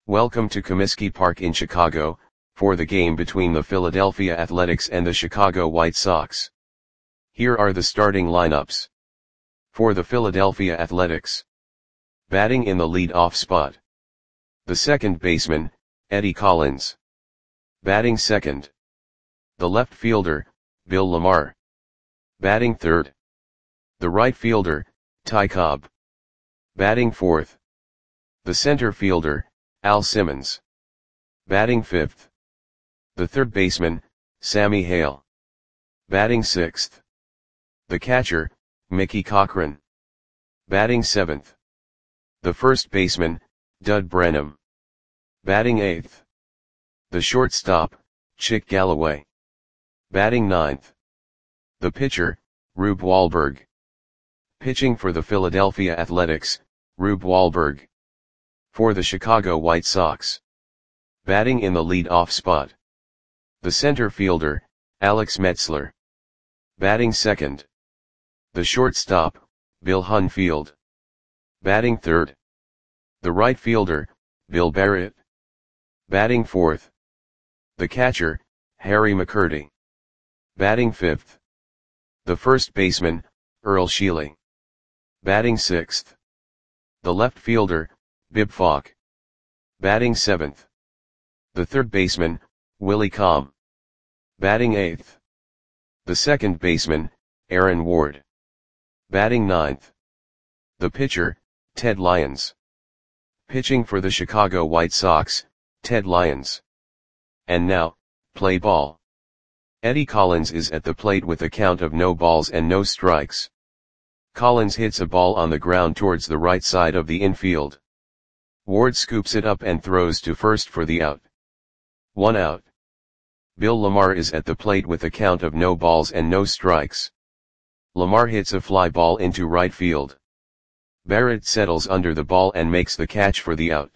Welcome to Comiskey Park in Chicago, for the game between the Philadelphia Athletics and the Chicago White Sox. Here are the starting lineups. For the Philadelphia Athletics. Batting in the lead-off spot. The second baseman, Eddie Collins. Batting second. The left fielder, Bill Lamar. Batting third. The right fielder, Ty Cobb. Batting fourth. The center fielder, Al Simmons. Batting fifth. The third baseman, Sammy Hale. Batting sixth. The catcher, Mickey Cochrane. Batting seventh. The first baseman, Dud Branham. Batting eighth. The shortstop, Chick Galloway. Batting ninth. The pitcher, Rube Wahlberg. Pitching for the Philadelphia Athletics, Rube Wahlberg. For the Chicago White Sox. Batting in the lead-off spot. The center fielder, Alex Metzler. Batting second. The shortstop, Bill Hunfield. Batting third. The right fielder, Bill Barrett. Batting fourth. The catcher, Harry McCurdy. Batting fifth. The first baseman, Earl Sheely. Batting sixth. The left fielder, Bib Falk. Batting seventh. The third baseman, Willie Comm. Batting eighth. The second baseman, Aaron Ward. Batting ninth. The pitcher, Ted Lyons. Pitching for the Chicago White Sox, Ted Lyons. And now, play ball. Eddie Collins is at the plate with a count of no balls and no strikes. Collins hits a ball on the ground towards the right side of the infield. Ward scoops it up and throws to first for the out. 1 out. Bill Lamar is at the plate with a count of no balls and no strikes. Lamar hits a fly ball into right field. Barrett settles under the ball and makes the catch for the out.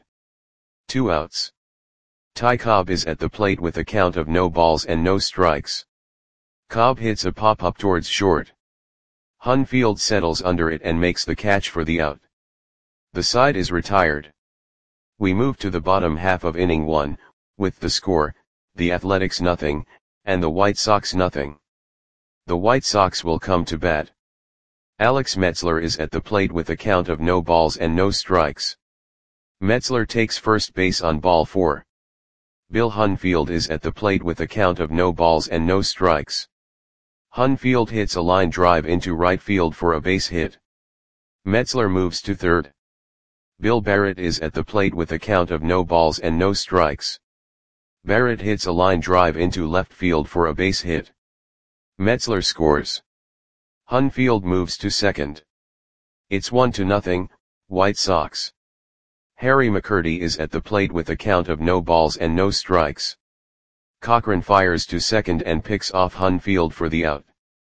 2 outs. Ty Cobb is at the plate with a count of no balls and no strikes. Cobb hits a pop-up towards short. Hunfield settles under it and makes the catch for the out. The side is retired. We move to the bottom half of inning 1, with the score, the Athletics 0, and the White Sox 0. The White Sox will come to bat. Alex Metzler is at the plate with a count of no balls and no strikes. Metzler takes first base on ball 4. Bill Hunfield is at the plate with a count of no balls and no strikes. Hunfield hits a line drive into right field for a base hit. Metzler moves to third. Bill Barrett is at the plate with a count of no balls and no strikes. Barrett hits a line drive into left field for a base hit. Metzler scores. Hunfield moves to second. It's 1-0, White Sox. Harry McCurdy is at the plate with a count of no balls and no strikes. Cochrane fires to second and picks off Hunfield for the out.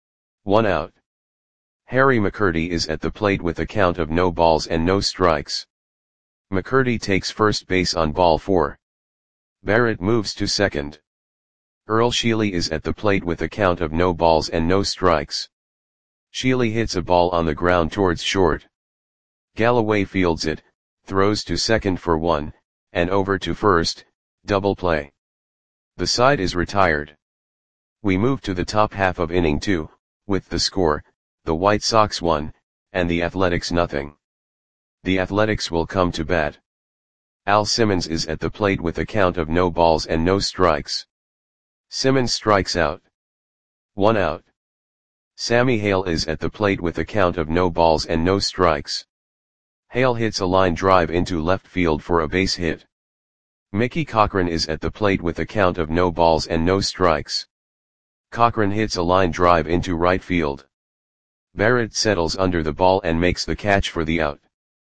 1 out. Harry McCurdy is at the plate with a count of no balls and no strikes. McCurdy takes first base on ball 4. Barrett moves to second. Earl Sheely is at the plate with a count of no balls and no strikes. Sheely hits a ball on the ground towards short. Galloway fields it, throws to second for 1, and over to first, double play. The side is retired. We move to the top half of inning 2, with the score, the White Sox 1, and the Athletics 0. The Athletics will come to bat. Al Simmons is at the plate with a count of no balls and no strikes. Simmons strikes out. 1 out. Sammy Hale is at the plate with a count of no balls and no strikes. Hale hits a line drive into left field for a base hit. Mickey Cochrane is at the plate with a count of no balls and no strikes. Cochrane hits a line drive into right field. Barrett settles under the ball and makes the catch for the out.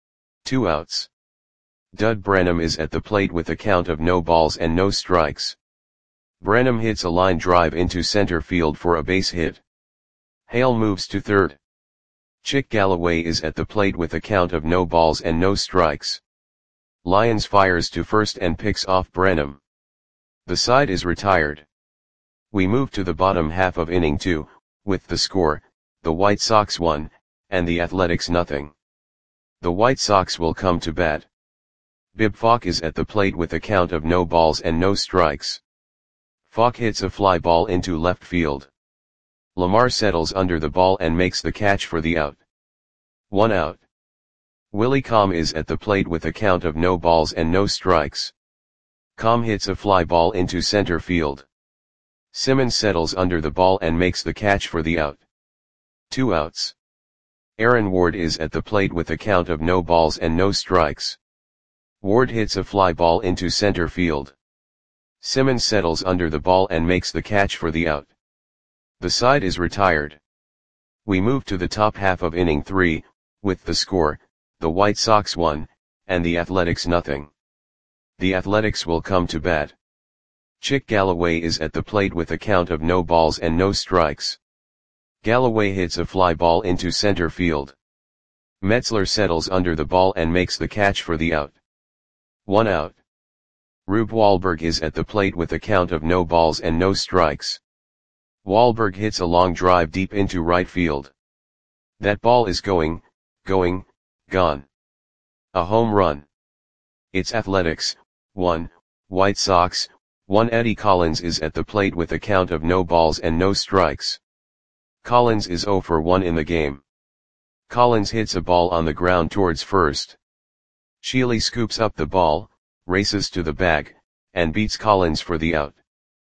2 outs. Dud Branham is at the plate with a count of no balls and no strikes. Branham hits a line drive into center field for a base hit. Hale moves to third. Chick Galloway is at the plate with a count of no balls and no strikes. Lyons fires to first and picks off Branham. The side is retired. We move to the bottom half of inning 2, with the score, the White Sox 1, and the Athletics 0. The White Sox will come to bat. Bib Falk is at the plate with a count of no balls and no strikes. Falk hits a fly ball into left field. Lamar settles under the ball and makes the catch for the out. 1 out. Willie Com is at the plate with a count of no balls and no strikes. Com hits a fly ball into center field. Simmons settles under the ball and makes the catch for the out. 2 outs. Aaron Ward is at the plate with a count of no balls and no strikes. Ward hits a fly ball into center field. Simmons settles under the ball and makes the catch for the out. The side is retired. We move to the top half of inning 3, with the score, the White Sox 1, and the Athletics 0. The Athletics will come to bat. Chick Galloway is at the plate with a count of no balls and no strikes. Galloway hits a fly ball into center field. Metzler settles under the ball and makes the catch for the out. 1 out. Rube Wahlberg is at the plate with a count of no balls and no strikes. Wahlberg hits a long drive deep into right field. That ball is gone. A home run. It's Athletics 1, White Sox 1. Eddie Collins is at the plate with a count of no balls and no strikes. Collins is 0 for 1 in the game. Collins hits a ball on the ground towards first. Sheely scoops up the ball, races to the bag, and beats Collins for the out.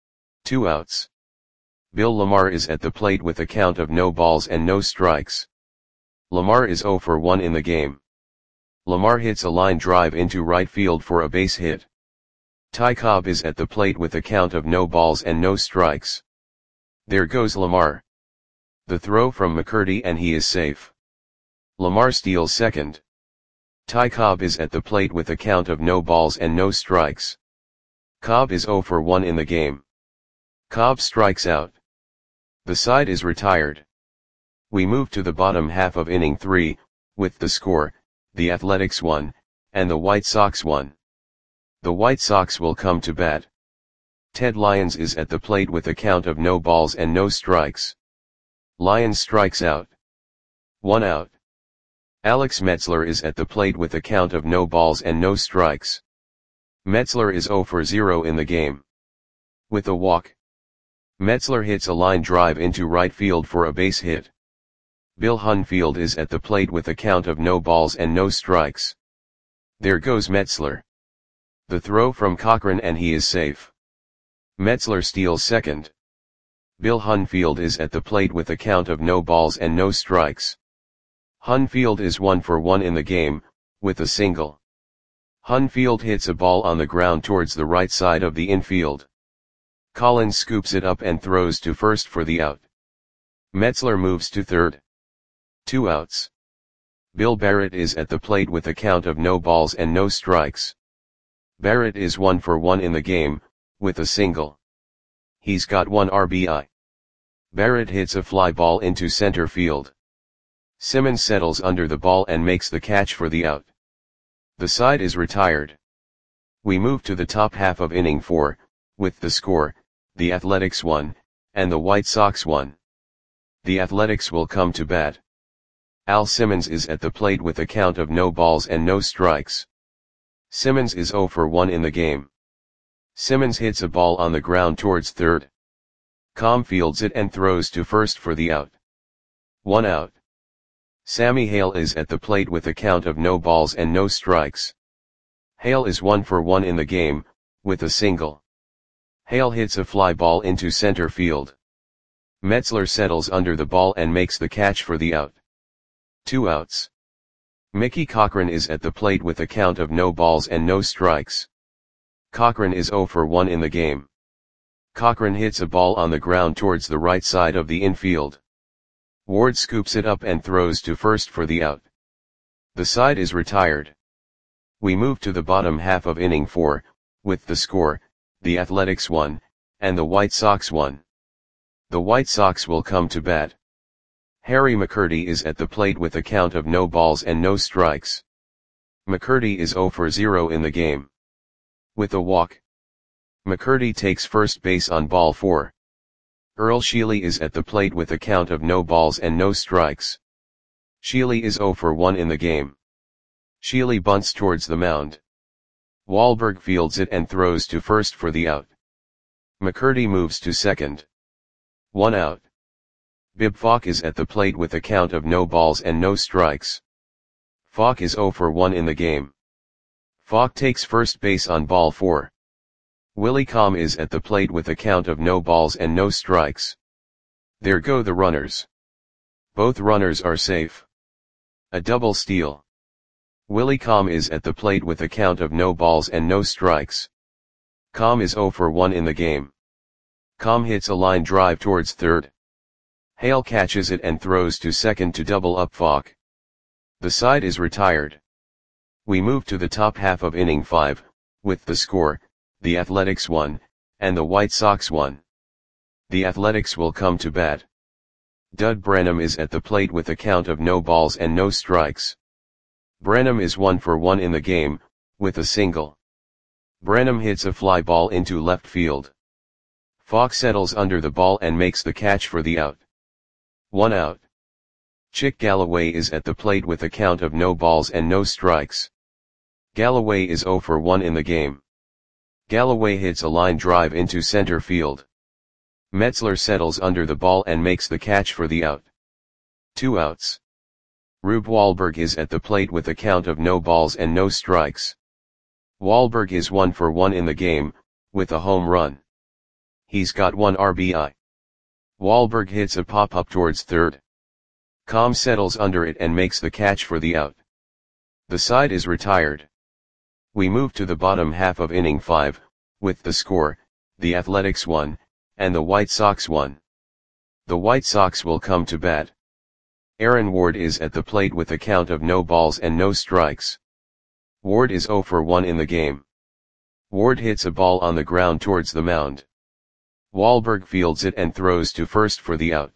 2 outs. Bill Lamar is at the plate with a count of no balls and no strikes. Lamar is 0 for 1 in the game. Lamar hits a line drive into right field for a base hit. Ty Cobb is at the plate with a count of no balls and no strikes. There goes Lamar. The throw from McCurdy and he is safe. Lamar steals second. Ty Cobb is at the plate with a count of no balls and no strikes. Cobb is 0 for 1 in the game. Cobb strikes out. The side is retired. We move to the bottom half of inning 3, with the score, the Athletics 1, and the White Sox 1. The White Sox will come to bat. Ted Lyons is at the plate with a count of no balls and no strikes. Lyons strikes out. 1 out. Alex Metzler is at the plate with a count of no balls and no strikes. Metzler is 0 for 0 in the game. With a walk. Metzler hits a line drive into right field for a base hit. Bill Hunfield is at the plate with a count of no balls and no strikes. There goes Metzler. The throw from Cochran and he is safe. Metzler steals second. Bill Hunfield is at the plate with a count of no balls and no strikes. Hunfield is 1 for 1 in the game, with a single. Hunfield hits a ball on the ground towards the right side of the infield. Collins scoops it up and throws to first for the out. Metzler moves to third. 2 outs. Bill Barrett is at the plate with a count of no balls and no strikes. Barrett is 1 for 1 in the game, with a single. He's got 1 RBI. Barrett hits a fly ball into center field. Simmons settles under the ball and makes the catch for the out. The side is retired. We move to the top half of inning 4, with the score, the Athletics 1, and the White Sox 1. The Athletics will come to bat. Al Simmons is at the plate with a count of no balls and no strikes. Simmons is 0 for 1 in the game. Simmons hits a ball on the ground towards third. Com fields it and throws to first for the out. 1 out. Sammy Hale is at the plate with a count of no balls and no strikes. Hale is 1 for 1 in the game, with a single. Hale hits a fly ball into center field. Metzler settles under the ball and makes the catch for the out. 2 outs. Mickey Cochran is at the plate with a count of no balls and no strikes. Cochran is 0 for 1 in the game. Cochran hits a ball on the ground towards the right side of the infield. Ward scoops it up and throws to first for the out. The side is retired. We move to the bottom half of inning 4, with the score, the Athletics 1, and the White Sox 1. The White Sox will come to bat. Harry McCurdy is at the plate with a count of no balls and no strikes. McCurdy is 0 for 0 in the game. With a walk. McCurdy takes first base on ball 4. Earl Sheely is at the plate with a count of no balls and no strikes. Sheely is 0 for 1 in the game. Sheely bunts towards the mound. Wahlberg fields it and throws to first for the out. McCurdy moves to second. 1 out. Bib Falk is at the plate with a count of no balls and no strikes. Falk is 0 for 1 in the game. Falk takes first base on ball 4. Willie Comm is at the plate with a count of no balls and no strikes. There go the runners. Both runners are safe. A double steal. Willie Comm is at the plate with a count of no balls and no strikes. Comm is 0 for 1 in the game. Comm hits a line drive towards third. Hale catches it and throws to second to double up Falk. The side is retired. We move to the top half of inning 5, with the score, the Athletics 1, and the White Sox 1. The Athletics will come to bat. Dud Branham is at the plate with a count of no balls and no strikes. Branham is 1 for 1 in the game, with a single. Branham hits a fly ball into left field. Falk settles under the ball and makes the catch for the out. 1 out. Chick Galloway is at the plate with a count of no balls and no strikes. Galloway is 0 for 1 in the game. Galloway hits a line drive into center field. Metzler settles under the ball and makes the catch for the out. 2 outs. Rube Wahlberg is at the plate with a count of no balls and no strikes. Wahlberg is 1 for 1 in the game, with a home run. He's got 1 RBI. Wahlberg hits a pop-up towards third. Comm settles under it and makes the catch for the out. The side is retired. We move to the bottom half of inning 5, with the score, the Athletics 1, and the White Sox 1. The White Sox will come to bat. Aaron Ward is at the plate with a count of no balls and no strikes. Ward is 0 for 1 in the game. Ward hits a ball on the ground towards the mound. Wahlberg fields it and throws to first for the out.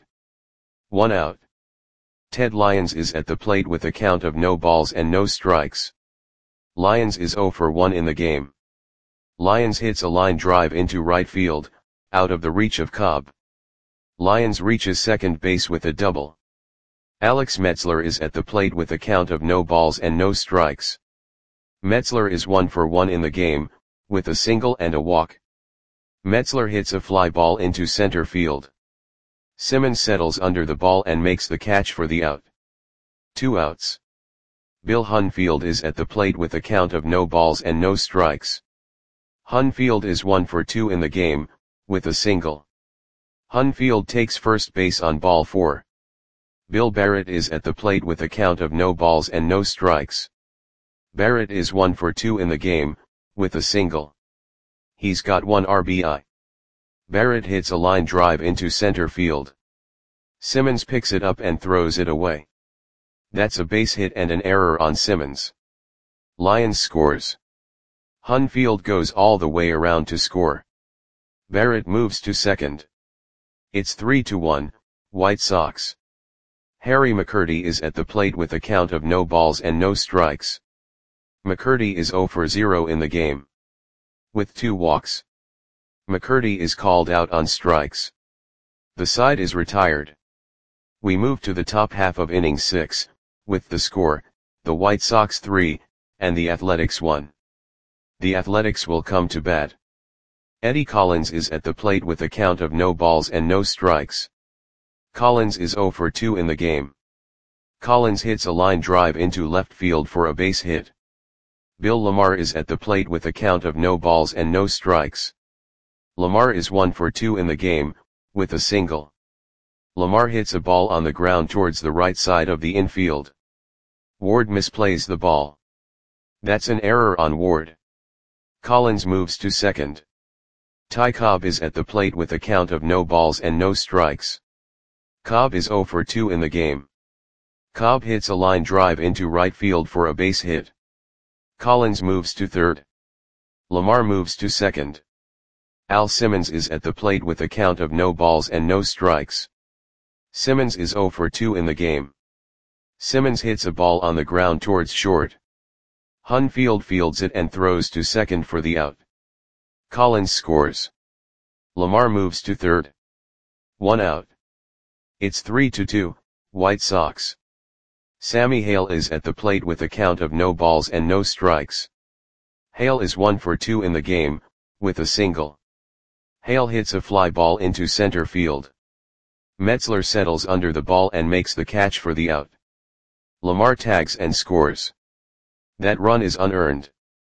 1 out. Ted Lyons is at the plate with a count of no balls and no strikes. Lyons is 0 for 1 in the game. Lyons hits a line drive into right field, out of the reach of Cobb. Lyons reaches second base with a double. Alex Metzler is at the plate with a count of no balls and no strikes. Metzler is 1 for 1 in the game, with a single and a walk. Metzler hits a fly ball into center field. Simmons settles under the ball and makes the catch for the out. 2 outs. Bill Hunfield is at the plate with a count of no balls and no strikes. Hunfield is 1 for 2 in the game, with a single. Hunfield takes first base on ball 4. Bill Barrett is at the plate with a count of no balls and no strikes. Barrett is 1 for 2 in the game, with a single. He's got 1 RBI. Barrett hits a line drive into center field. Simmons picks it up and throws it away. That's a base hit and an error on Simmons. Lyons scores. Hunfield goes all the way around to score. Barrett moves to second. It's 3-1, White Sox. Harry McCurdy is at the plate with a count of no balls and no strikes. McCurdy is 0 for 0 in the game. With 2 walks. McCurdy is called out on strikes. The side is retired. We move to the top half of inning 6, with the score, the White Sox 3, and the Athletics 1. The Athletics will come to bat. Eddie Collins is at the plate with a count of no balls and no strikes. Collins is 0 for 2 in the game. Collins hits a line drive into left field for a base hit. Bill Lamar is at the plate with a count of no balls and no strikes. Lamar is 1 for 2 in the game, with a single. Lamar hits a ball on the ground towards the right side of the infield. Ward misplays the ball. That's an error on Ward. Collins moves to second. Ty Cobb is at the plate with a count of no balls and no strikes. Cobb is 0 for 2 in the game. Cobb hits a line drive into right field for a base hit. Collins moves to third. Lamar moves to second. Al Simmons is at the plate with a count of no balls and no strikes. Simmons is 0 for 2 in the game. Simmons hits a ball on the ground towards short. Hunfield fields it and throws to second for the out. Collins scores. Lamar moves to third. 1 out. It's 3-2, White Sox. Sammy Hale is at the plate with a count of no balls and no strikes. Hale is 1 for 2 in the game, with a single. Hale hits a fly ball into center field. Metzler settles under the ball and makes the catch for the out. Lamar tags and scores. That run is unearned.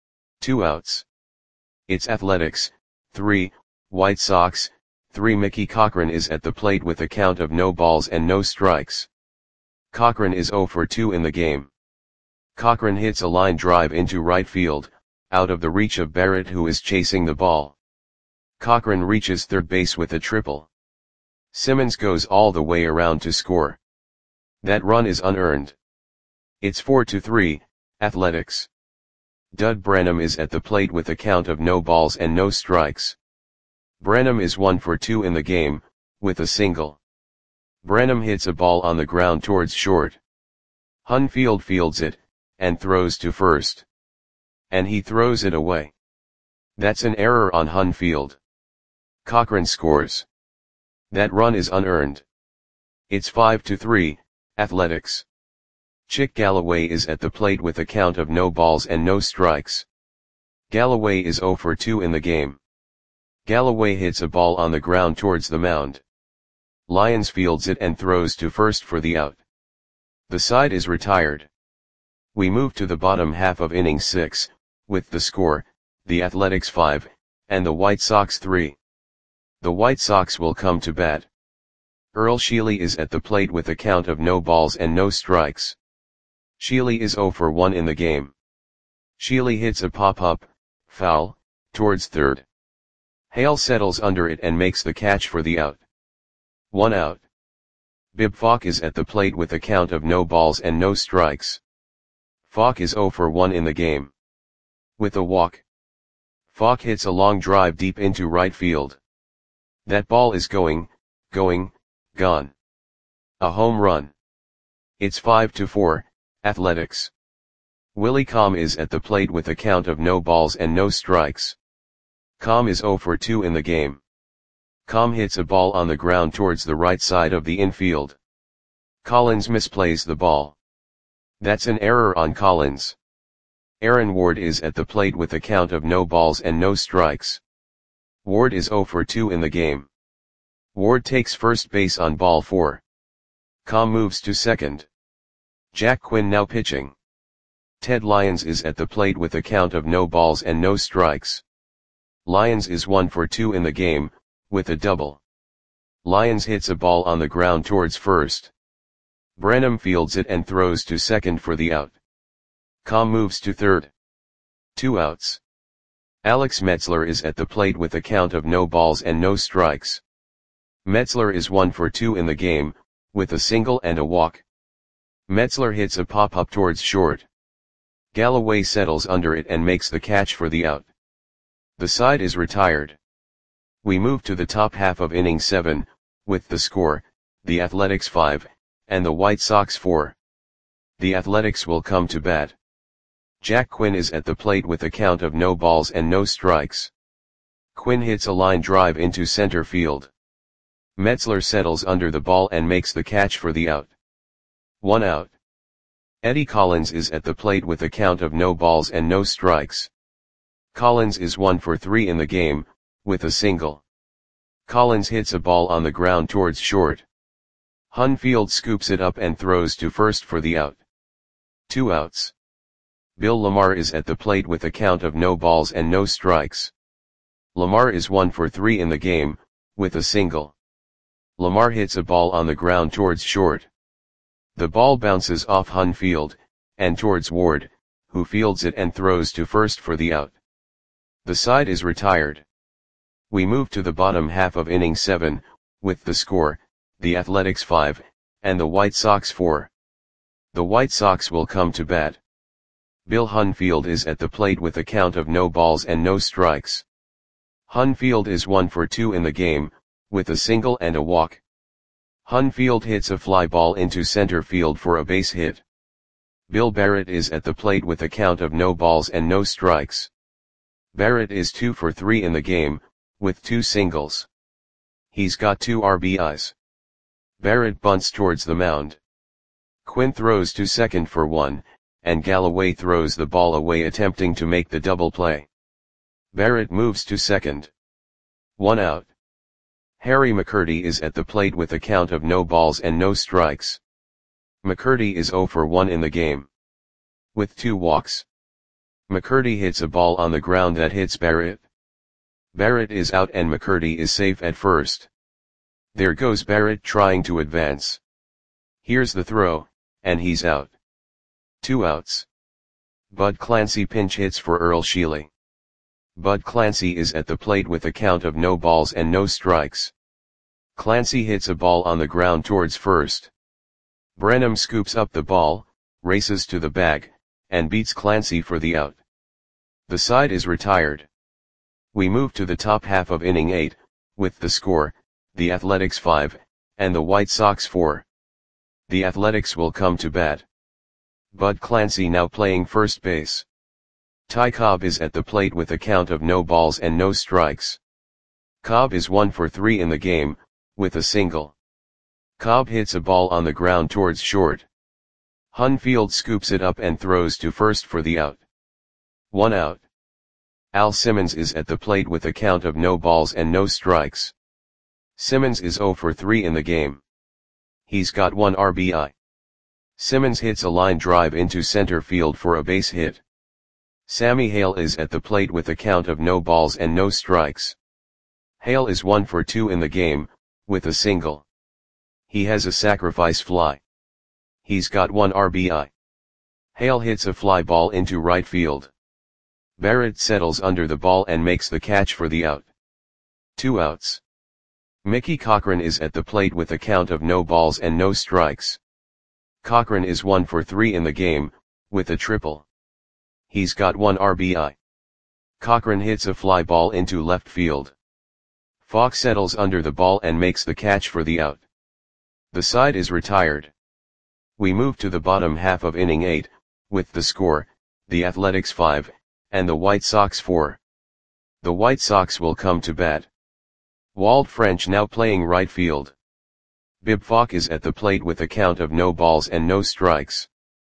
2 outs. It's Athletics, 3, White Sox, 3. Mickey Cochrane is at the plate with a count of no balls and no strikes. Cochrane is 0 for 2 in the game. Cochrane hits a line drive into right field, out of the reach of Barrett, who is chasing the ball. Cochrane reaches third base with a triple. Simmons goes all the way around to score. That run is unearned. It's 4-3, Athletics. Dud Branham is at the plate with a count of no balls and no strikes. Branham is 1 for 2 in the game, with a single. Branham hits a ball on the ground towards short. Hunfield fields it, and throws to first. And he throws it away. That's an error on Hunfield. Cochrane scores. That run is unearned. It's 5-3, Athletics. Chick Galloway is at the plate with a count of no balls and no strikes. Galloway is 0 for 2 in the game. Galloway hits a ball on the ground towards the mound. Lyons fields it and throws to first for the out. The side is retired. We move to the bottom half of inning 6, with the score, the Athletics 5, and the White Sox 3. The White Sox will come to bat. Earl Sheely is at the plate with a count of no balls and no strikes. Sheely is 0 for 1 in the game. Sheely hits a pop-up, foul, towards third. Hale settles under it and makes the catch for the out. 1 out. Bib Falk is at the plate with a count of no balls and no strikes. Falk is 0 for 1 in the game. With a walk. Falk hits a long drive deep into right field. That ball is gone. A home run. It's 5-4, Athletics. Willie Comm is at the plate with a count of no balls and no strikes. Comm is 0 for 2 in the game. Comm hits a ball on the ground towards the right side of the infield. Collins misplays the ball. That's an error on Collins. Aaron Ward is at the plate with a count of no balls and no strikes. Ward is 0 for 2 in the game. Ward takes first base on ball 4. Comm moves to second. Jack Quinn now pitching. Ted Lyons is at the plate with a count of no balls and no strikes. Lyons is 1 for 2 in the game, with a double. Lyons hits a ball on the ground towards first. Branham fields it and throws to second for the out. Comm moves to third. 2 outs. Alex Metzler is at the plate with a count of no balls and no strikes. Metzler is 1 for 2 in the game, with a single and a walk. Metzler hits a pop-up towards short. Galloway settles under it and makes the catch for the out. The side is retired. We move to the top half of inning 7, with the score, the Athletics 5, and the White Sox 4. The Athletics will come to bat. Jack Quinn is at the plate with a count of no balls and no strikes. Quinn hits a line drive into center field. Metzler settles under the ball and makes the catch for the out. 1 out. Eddie Collins is at the plate with a count of no balls and no strikes. Collins is 1 for 3 in the game, with a single. Collins hits a ball on the ground towards short. Hunfield scoops it up and throws to first for the out. 2 outs. Bill Lamar is at the plate with a count of no balls and no strikes. Lamar is 1 for 3 in the game, with a single. Lamar hits a ball on the ground towards short. The ball bounces off Hunfield, and towards Ward, who fields it and throws to first for the out. The side is retired. We move to the bottom half of inning 7, with the score, the Athletics 5, and the White Sox 4. The White Sox will come to bat. Bill Hunfield is at the plate with a count of no balls and no strikes. Hunfield is 1 for 2 in the game, with a single and a walk. Hunfield hits a fly ball into center field for a base hit. Bill Barrett is at the plate with a count of no balls and no strikes. Barrett is 2 for 3 in the game, with 2 singles. He's got 2 RBIs. Barrett bunts towards the mound. Quinn throws to second for 1, and Galloway throws the ball away attempting to make the double play. Barrett moves to second. 1 out. Harry McCurdy is at the plate with a count of no balls and no strikes. McCurdy is 0 for 1 in the game. With 2 walks. McCurdy hits a ball on the ground that hits Barrett. Barrett is out and McCurdy is safe at first. There goes Barrett trying to advance. Here's the throw, and he's out. 2 outs. Bud Clancy pinch hits for Earl Sheely. Bud Clancy is at the plate with a count of no balls and no strikes. Clancy hits a ball on the ground towards first. Brenham scoops up the ball, races to the bag, and beats Clancy for the out. The side is retired. We move to the top half of inning 8, with the score, the Athletics 5, and the White Sox 4. The Athletics will come to bat. Bud Clancy now playing first base. Ty Cobb is at the plate with a count of no balls and no strikes. Cobb is 1 for 3 in the game, with a single. Cobb hits a ball on the ground towards short. Hunfield scoops it up and throws to first for the out. 1 out. Al Simmons is at the plate with a count of no balls and no strikes. Simmons is 0 for 3 in the game. He's got 1 RBI. Simmons hits a line drive into center field for a base hit. Sammy Hale is at the plate with a count of no balls and no strikes. Hale is 1 for 2 in the game, with a single. He has a sacrifice fly. He's got 1 RBI. Hale hits a fly ball into right field. Barrett settles under the ball and makes the catch for the out. 2 outs. Mickey Cochran is at the plate with a count of no balls and no strikes. Cochran is 1 for 3 in the game, with a triple. He's got 1 RBI. Cochran hits a fly ball into left field. Falk settles under the ball and makes the catch for the out. The side is retired. We move to the bottom half of inning 8, with the score, the Athletics 5, and the White Sox 4. The White Sox will come to bat. Walt French now playing right field. Bib Falk is at the plate with a count of no balls and no strikes.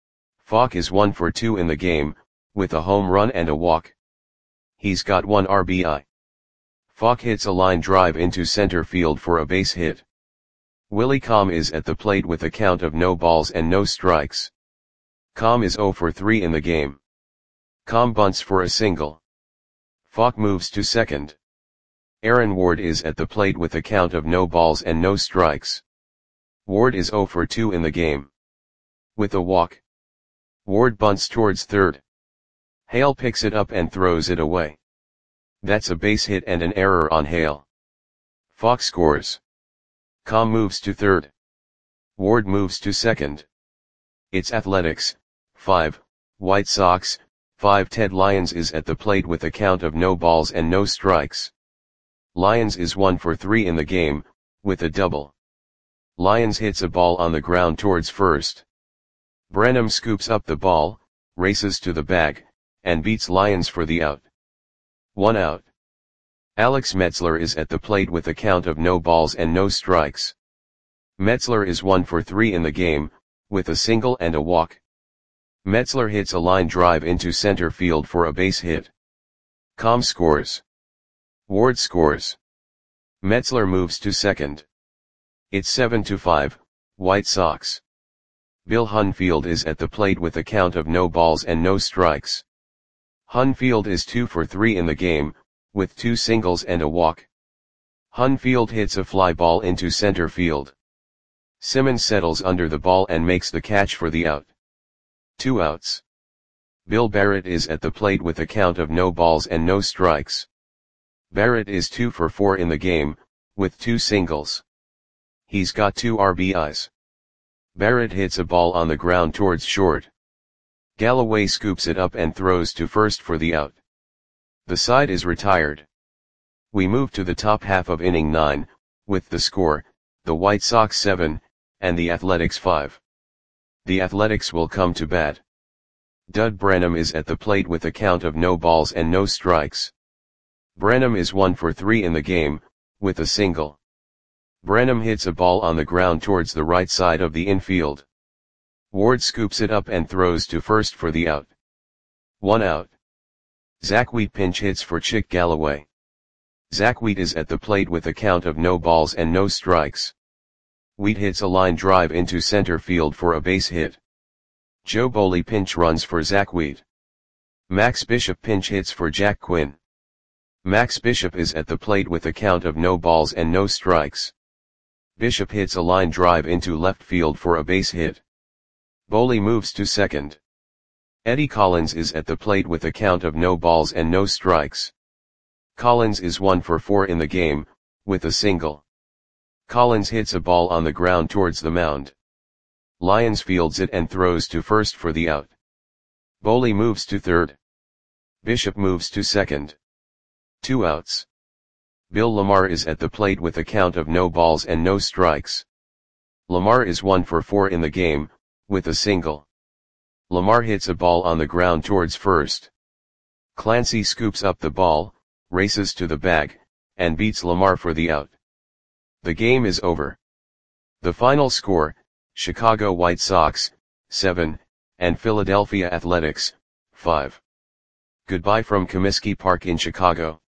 Falk is 1 for 2 in the game, with a home run and a walk. He's got 1 RBI. Falk hits a line drive into center field for a base hit. Willie Comm is at the plate with a count of no balls and no strikes. Comm is 0 for 3 in the game. Comm bunts for a single. Falk moves to second. Aaron Ward is at the plate with a count of no balls and no strikes. Ward is 0 for 2 in the game. With a walk. Ward bunts towards third. Hale picks it up and throws it away. That's a base hit and an error on Hale. Falk scores. Comm moves to third. Ward moves to second. It's Athletics, 5, White Sox, 5. Ted Lyons is at the plate with a count of no balls and no strikes. Lyons is 1 for 3 in the game, with a double. Lyons hits a ball on the ground towards first. Brenham scoops up the ball, races to the bag, and beats Lyons for the out. 1 out. Alex Metzler is at the plate with a count of no balls and no strikes. Metzler is 1 for 3 in the game, with a single and a walk. Metzler hits a line drive into center field for a base hit. Comm scores. Ward scores. Metzler moves to second. It's 7-5, White Sox. Bill Hunfield is at the plate with a count of no balls and no strikes. Hunfield is 2 for 3 in the game, with 2 singles and a walk. Hunfield hits a fly ball into center field. Simmons settles under the ball and makes the catch for the out. 2 outs. Bill Barrett is at the plate with a count of no balls and no strikes. Barrett is 2 for 4 in the game, with 2 singles. He's got 2 RBIs. Barrett hits a ball on the ground towards short. Galloway scoops it up and throws to first for the out. The side is retired. We move to the top half of inning 9, with the score, the White Sox 7, and the Athletics 5. The Athletics will come to bat. Dud Brenham is at the plate with a count of no balls and no strikes. Brenham is 1 for 3 in the game, with a single. Brenham hits a ball on the ground towards the right side of the infield. Ward scoops it up and throws to first for the out. 1 out. Zach Wheat pinch hits for Chick Galloway. Zach Wheat is at the plate with a count of no balls and no strikes. Wheat hits a line drive into center field for a base hit. Joe Boley pinch runs for Zach Wheat. Max Bishop pinch hits for Jack Quinn. Max Bishop is at the plate with a count of no balls and no strikes. Bishop hits a line drive into left field for a base hit. Boley moves to second. Eddie Collins is at the plate with a count of no balls and no strikes. Collins is 1 for 4 in the game, with a single. Collins hits a ball on the ground towards the mound. Lyons fields it and throws to first for the out. Boley moves to third. Bishop moves to second. 2 outs. Bill Lamar is at the plate with a count of no balls and no strikes. Lamar is 1 for 4 in the game, with a single. Lamar hits a ball on the ground towards first. Clancy scoops up the ball, races to the bag, and beats Lamar for the out. The game is over. The final score, Chicago White Sox, 7, and Philadelphia Athletics, 5. Goodbye from Comiskey Park in Chicago.